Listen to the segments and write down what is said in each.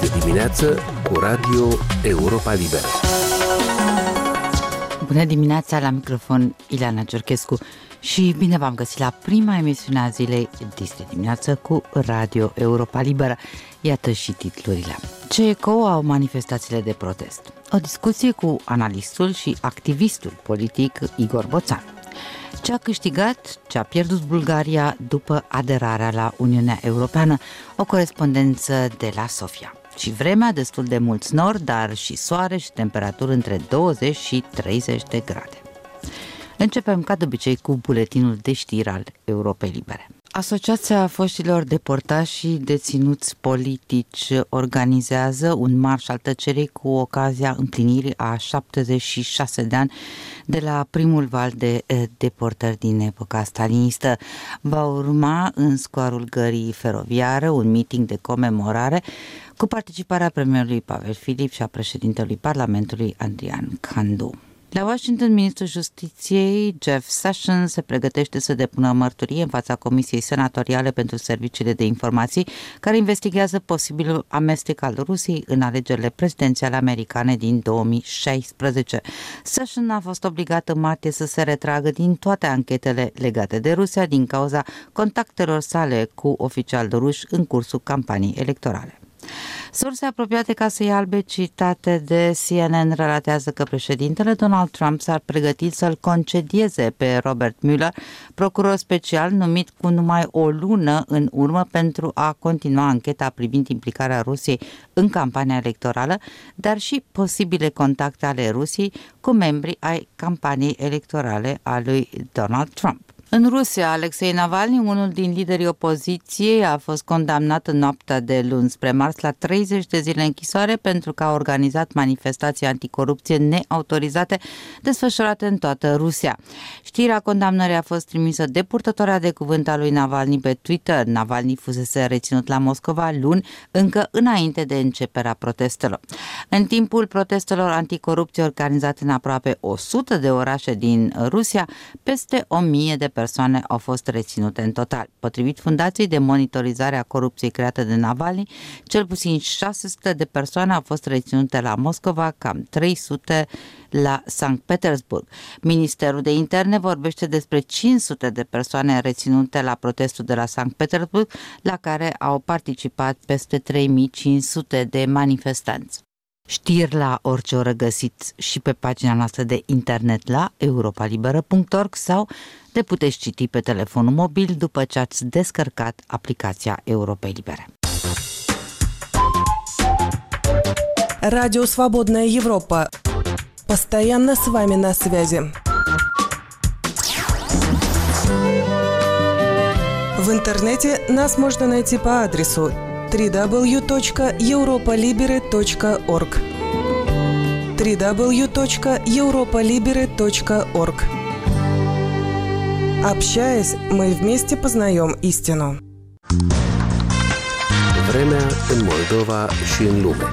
Este dimineață cu Radio Europa Liberă. Bună dimineața, la microfon Ileana Ciorchescu și bine v-am găsit la prima emisiune a zilei Este dimineață cu Radio Europa Liberă. Iată și titlurile. Ce ecou au manifestațiile de protest? O discuție cu analistul și activistul politic Igor Boțan. Ce a câștigat, ce a pierdut Bulgaria după aderarea la Uniunea Europeană? O corespondență de la Sofia. Și vremea, destul de mult nor, dar și soare și temperaturi între 20 și 30 de grade. Începem ca de obicei cu buletinul de știri al Europei Libere. Asociația foștilor deportați și deținuți politici organizează un marș al tăcerii cu ocazia împlinirii a 76 de ani de la primul val de deportări din epoca stalinistă. Va urma în scoarul Gării Feroviară un meeting de comemorare cu participarea premierului Pavel Filip și a președintelui Parlamentului Adrian Candu. La Washington, ministrul Justiției, Jeff Sessions, se pregătește să depună mărturie în fața Comisiei Senatoriale pentru Serviciile de Informații, care investigează posibilul amestec al Rusiei în alegerile prezidențiale americane din 2016. Sessions a fost obligat în martie să se retragă din toate anchetele legate de Rusia din cauza contactelor sale cu oficiali ruși în cursul campaniei electorale. Surse apropiate Casei Albe, citate de CNN, relatează că președintele Donald Trump s-ar pregăti să-l concedieze pe Robert Mueller, procuror special numit cu numai o lună în urmă pentru a continua ancheta privind implicarea Rusiei în campania electorală, dar și posibile contacte ale Rusiei cu membrii ai campaniei electorale a lui Donald Trump. În Rusia, Alexei Navalny, unul din liderii opoziției, a fost condamnat în noaptea de luni spre marți la 30 de zile închisoare pentru că a organizat manifestații anticorupție neautorizate desfășurate în toată Rusia. Știrea condamnării a fost trimisă de purtătoarea de cuvânt a lui Navalny pe Twitter. Navalny fusese reținut la Moscova luni, încă înainte de începerea protestelor. În timpul protestelor anticorupție organizate în aproape 100 de orașe din Rusia, peste 1000 de persoane au fost reținute în total. Potrivit Fundației de Monitorizare a Corupției creată de Navalny, cel puțin 600 de persoane au fost reținute la Moscova, cam 300 la Sankt Petersburg. Ministerul de Interne vorbește despre 500 de persoane reținute la protestul de la Sankt Petersburg, la care au participat peste 3500 de manifestanți. Știri la orice oră găsiți și pe pagina noastră de internet la europalibera.org sau le puteți citi pe telefonul mobil după ce ați descărcat aplicația Europei Libere. Радио «Свободная Европа». Постоянно с вами на связи. В интернете нас можно найти по адресу www.europalibere.org www.europalibere.org. Общаясь, мы вместе познаем истину. Vremea în Moldova și în lume.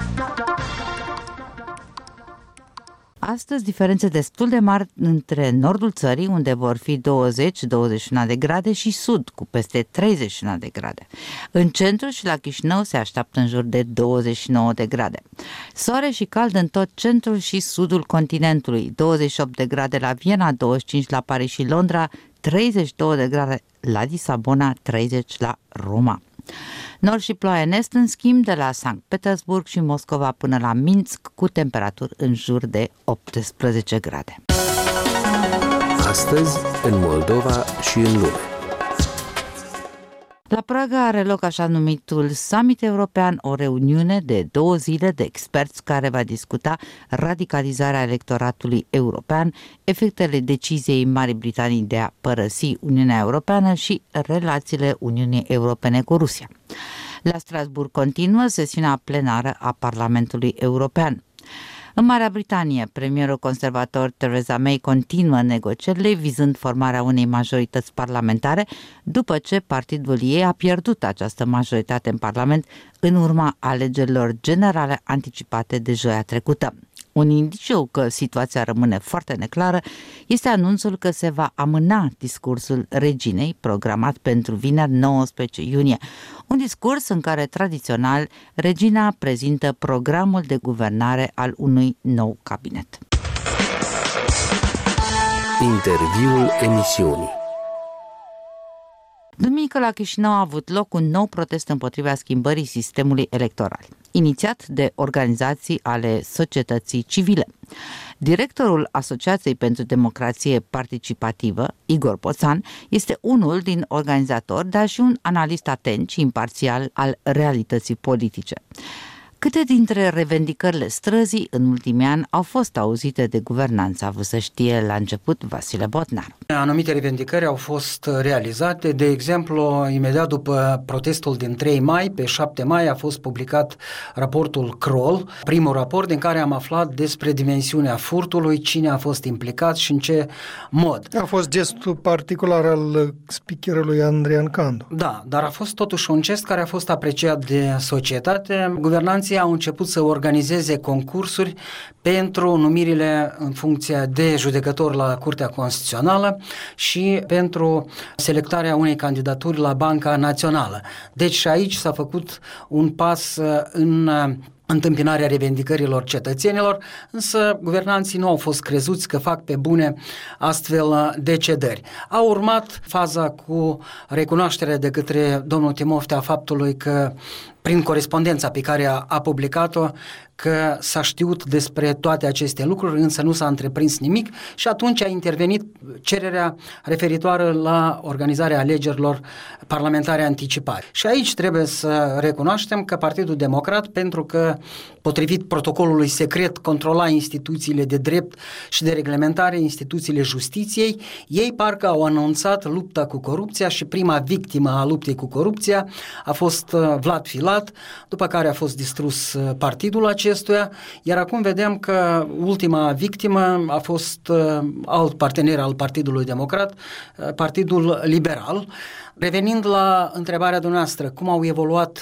Astăzi, diferențe destul de mari între nordul țării, unde vor fi 20-21 de grade, și sud, cu peste 31 de grade. În centru și la Chișinău se așteaptă în jur de 29 de grade. Soare și cald în tot centrul și sudul continentului, 28 de grade la Viena, 25 la Paris și Londra, 32 de grade la Lisabona, 30 la Roma. Nor și ploaie în est, în schimb, de la Sankt Petersburg și Moscova până la Minsk, cu temperaturi în jur de 18 grade. Astăzi, în Moldova și în lume. La Praga are loc așa numitul Summit European, o reuniune de 2 zile de experți care va discuta radicalizarea electoratului european, efectele deciziei Marii Britanii de a părăsi Uniunea Europeană și relațiile Uniunii Europene cu Rusia. La Strasbourg continuă sesiunea plenară a Parlamentului European. În Marea Britanie, premierul conservator Theresa May continuă negocierile vizând formarea unei majorități parlamentare după ce partidul ei a pierdut această majoritate în Parlament în urma alegerilor generale anticipate de joia trecută. Un indiciu că situația rămâne foarte neclară este anunțul că se va amâna discursul reginei programat pentru vineri 19 iunie, un discurs în care tradițional regina prezintă programul de guvernare al unui nou cabinet. Interviul emisiunii. Duminică la Chișinău a avut loc un nou protest împotriva schimbării sistemului electoral, inițiat de organizații ale societății civile. Directorul Asociației pentru Democrație Participativă, Igor Poțan, este unul din organizatori, dar și un analist atent și imparțial al realității politice. Câte dintre revendicările străzii în ultimii ani au fost auzite de guvernanță, a vrut să știe la început Vasile Botnar. Anumite revendicări au fost realizate, de exemplu, imediat după protestul din 3 mai, pe 7 mai a fost publicat raportul Kroll, primul raport din care am aflat despre dimensiunea furtului, cine a fost implicat și în ce mod. A fost gestul particular al speakerului Andrian Candu. Da, dar a fost totuși un gest care a fost apreciat de societate. Guvernanții au început să organizeze concursuri pentru numirile în funcție de judecători la Curtea Constituțională și pentru selectarea unei candidaturi la Banca Națională. Deci și aici s-a făcut un pas în întâmpinarea revendicărilor cetățenilor, însă guvernanții nu au fost crezuți că fac pe bune astfel de cedări. A urmat faza cu recunoașterea de către domnul Timofte a faptului că prin corespondența pe care a publicat-o, că s-a știut despre toate aceste lucruri, însă nu s-a întreprins nimic și atunci a intervenit cererea referitoare la organizarea alegerilor parlamentare anticipate. Și aici trebuie să recunoaștem că Partidul Democrat, pentru că potrivit protocolului secret controla instituțiile de drept și de reglementare, instituțiile justiției, ei parcă au anunțat lupta cu corupția și prima victimă a luptei cu corupția a fost Vlad Filat, după care a fost distrus partidul acestuia, iar acum vedem că ultima victimă a fost alt partener al Partidului Democrat, Partidul Liberal. Revenind la întrebarea dumneavoastră, cum au evoluat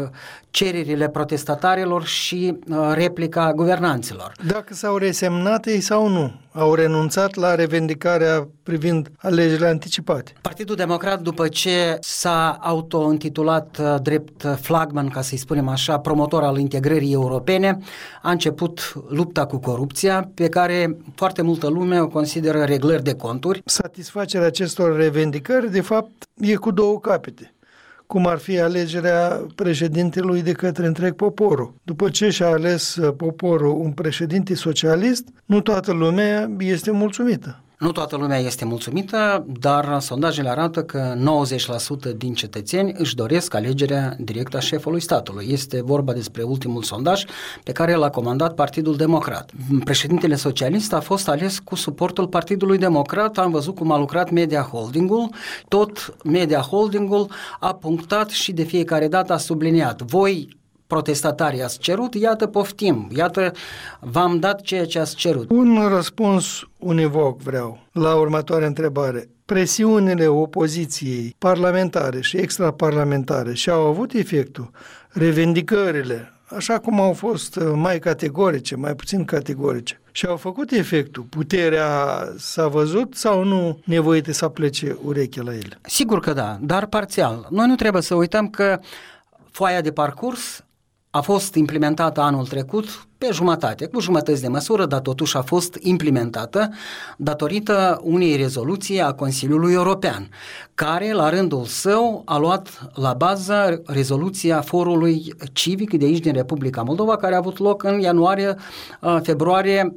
cererile protestatarilor și replica guvernanților? Dacă s-au resemnat ei sau nu, au renunțat la revendicarea privind alegerile anticipate. Partidul Democrat, după ce s-a auto-intitulat drept flagman, ca să-i spunem așa, promotor al integrării europene, a început lupta cu corupția, pe care foarte multă lume o consideră reglări de conturi. Satisfacerea acestor revendicări, de fapt, e cu două capete, cum ar fi alegerea președintelui de către întreg poporul. După ce și-a ales poporul un președinte socialist, nu toată lumea este mulțumită. Nu toată lumea este mulțumită, dar sondajele arată că 90% din cetățeni își doresc alegerea directă a șefului statului. Este vorba despre ultimul sondaj pe care l-a comandat Partidul Democrat. Președintele socialist a fost ales cu suportul Partidului Democrat. Am văzut cum a lucrat Media Holdingul. Tot Media Holdingul a punctat și de fiecare dată a subliniat: voi, protestatarii, ați cerut, iată poftim, iată v-am dat ceea ce ați cerut. Un răspuns univoc vreau la următoarea întrebare. Presiunile opoziției parlamentare și extraparlamentare și-au avut efectul? Revendicările, așa cum au fost mai categorice, mai puțin categorice, și-au făcut efectul? Puterea s-a văzut sau nu nevoită să plece urechea la ele? Sigur că da, dar parțial. Noi nu trebuie să uităm că foaia de parcurs a fost implementată anul trecut pe jumătate, cu jumătăți de măsură, dar totuși a fost implementată datorită unei rezoluții a Consiliului European, care la rândul său a luat la bază rezoluția Forului Civic de aici din Republica Moldova, care a avut loc în ianuarie-februarie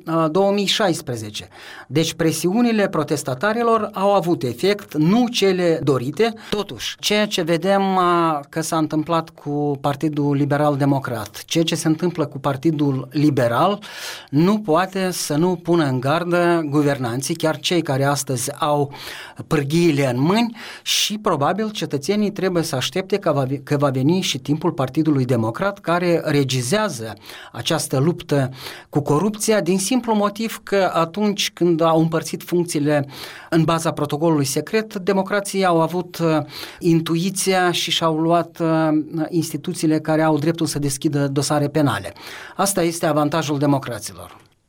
2016. Deci presiunile protestatarilor au avut efect, nu cele dorite. Totuși, ceea ce vedem că s-a întâmplat cu Partidul Liberal Democrat, ceea ce se întâmplă cu Partidul Liberal, nu poate să nu pună în gardă guvernanții, chiar cei care astăzi au pârghiile în mâini, și probabil cetățenii trebuie să aștepte că va veni și timpul Partidului Democrat, care regizează această luptă cu corupția, din simplu motiv că atunci când au împărțit funcțiile în baza protocolului secret, democrații au avut intuiția și și-au luat instituțiile care au dreptul să deschidă dosare penale. Asta este avantajul democraților.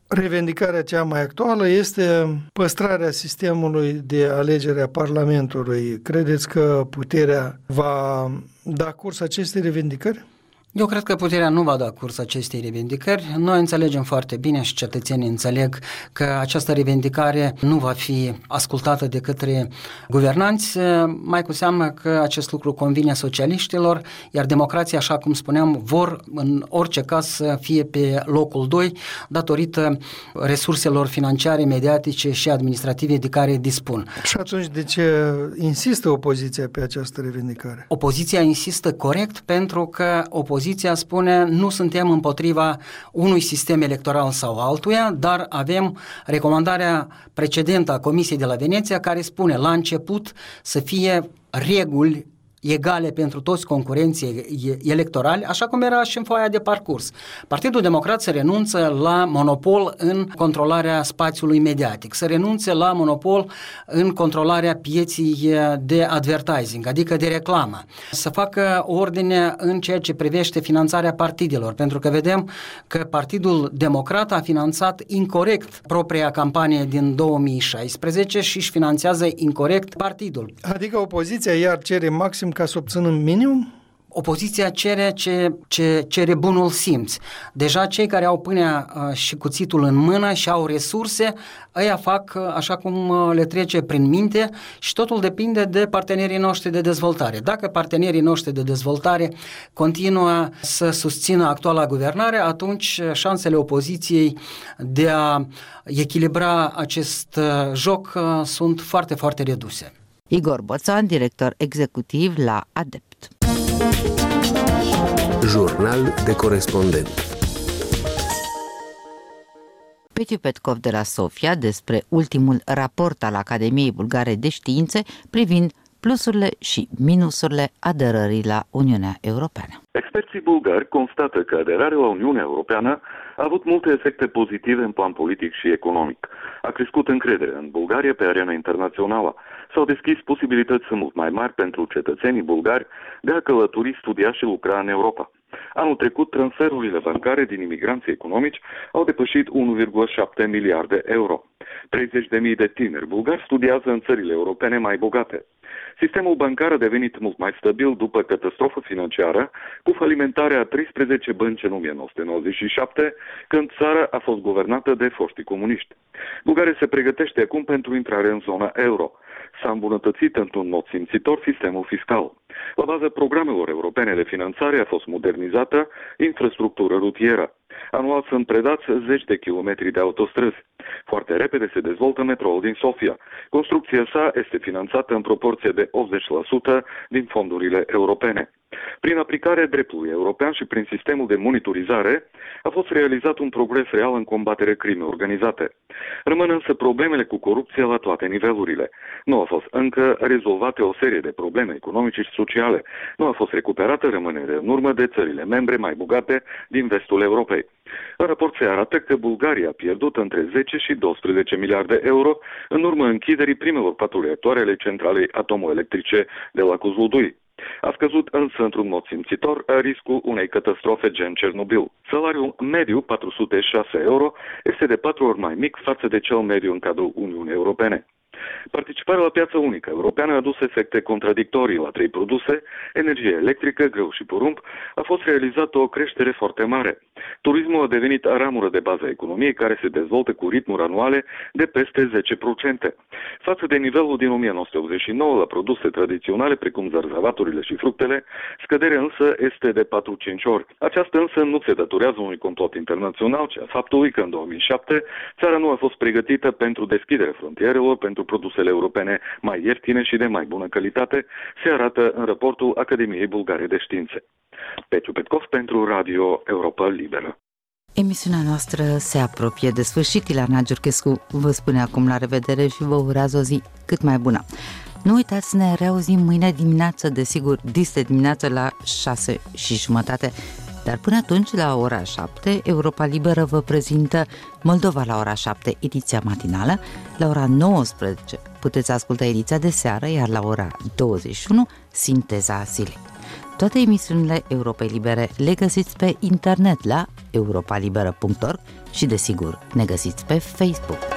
revendicarea cea mai actuală este păstrarea sistemului de alegere a Parlamentului. Credeți că puterea va da curs acestei revendicări? Eu cred că puterea nu va da curs acestei revendicări. Noi înțelegem foarte bine și cetățenii înțeleg că această revendicare nu va fi ascultată de către guvernanți, mai cu seamă că acest lucru convine socialiștilor, iar democrația, așa cum spuneam, vor în orice caz să fie pe locul 2 datorită resurselor financiare, mediatice și administrative de care dispun. Și atunci de ce insistă opoziția pe această revendicare? Opoziția insistă corect pentru că opoziția spune nu suntem împotriva unui sistem electoral sau altuia, dar avem recomandarea precedentă a Comisiei de la Veneția care spune la început să fie reguli egale pentru toți concurenții electorali, așa cum era și în foaia de parcurs. Partidul Democrat se renunță la monopol în controlarea spațiului mediatic, se renunță la monopol în controlarea pieții de advertising, adică de reclamă, să facă ordine în ceea ce privește finanțarea partidelor, pentru că vedem că Partidul Democrat a finanțat incorect propria campanie din 2016 și își finanțează incorect partidul. Adică opoziția iar cere maxim ca să obțină minimum? Opoziția cere ce cere bunul simț. Deja cei care au pâinea și cuțitul în mână și au resurse, ăia fac așa cum le trece prin minte și totul depinde de partenerii noștri de dezvoltare. Dacă partenerii noștri de dezvoltare continuă să susțină actuala guvernare, atunci șansele opoziției de a echilibra acest joc sunt foarte, foarte reduse. Igor Boțan, director executiv la ADEPT. Jurnal de corespondent. Petiu Petkov de la Sofia despre ultimul raport al Academiei Bulgare de Științe privind plusurile și minusurile aderării la Uniunea Europeană. Experții bulgari constată că aderarea la Uniunea Europeană a avut multe efecte pozitive în plan politic și economic. A crescut încrederea în Bulgaria pe arena internațională. S-au deschis posibilități mult mai mari pentru cetățenii bulgari de a călători, studia și lucra în Europa. Anul trecut, transferurile bancare din imigranții economici au depășit 1,7 miliarde euro. 30.000 de tineri bulgari studiază în țările europene mai bogate. Sistemul bancar a devenit mult mai stabil după catastrofă financiară, cu falimentarea a 13 bănci în 1997, când țara a fost guvernată de foștii comuniști. Bulgaria se pregătește acum pentru intrare în zona euro. S-a îmbunătățit într-un mod simțitor sistemul fiscal. La baza programelor europene de finanțare a fost modernizată infrastructură rutieră. Anual sunt predați 10 de kilometri de autostrăzi. Foarte repede se dezvoltă metroul din Sofia. Construcția sa este finanțată în proporție de 80% din fondurile europene. Prin aplicarea dreptului european și prin sistemul de monitorizare a fost realizat un progres real în combaterea crimei organizate. Rămân însă problemele cu corupția la toate nivelurile. Nu a fost încă rezolvate o serie de probleme economice și sociale. Nu a fost recuperată rămânerea în urmă de țările membre mai bogate din vestul Europei. În raport se arată că Bulgaria a pierdut între 10 și 12 miliarde euro în urma închiderii primelor 4 reactoare ale centralei atomoelectrice de la Kozlodui. A scăzut însă într-un mod simțitor riscul unei catastrofe gen Cernobil. Salariul mediu, 406 euro, este de 4 ori mai mic față de cel mediu în cadrul Uniunii Europene. Participarea la piața unică europeană a adus efecte contradictorii la 3 produse, energie electrică, grâu și porumb, a fost realizată o creștere foarte mare. Turismul a devenit ramură de bază a economiei care se dezvoltă cu ritmuri anuale de peste 10%. Față de nivelul din 1989 la produse tradiționale precum zarzavaturile și fructele, scăderea însă este de 4-5 ori. Aceasta însă nu se datorează unui complot internațional, ci a faptului că în 2007 țara nu a fost pregătită pentru deschiderea frontierelor pentru produsele europene mai ieftine și de mai bună calitate, se arată în raportul Academiei Bulgare de Științe. Petiu Petkov pentru Radio Europa Liberă. Emisiunea noastră se apropie de sfârșit. Ilana Giurchescu vă spune acum la revedere și vă urează o zi cât mai bună. Nu uitați să ne reauzim mâine dimineață, desigur, dis dimineață la 6:30. Dar până atunci, la ora 7, Europa Liberă vă prezintă Moldova la ora 7, ediția matinală. La ora 19 puteți asculta ediția de seară, iar la ora 21, sinteza zilei. Toate emisiunile Europei Libere le găsiți pe internet la radioeuropalibera.org și, desigur, ne găsiți pe Facebook.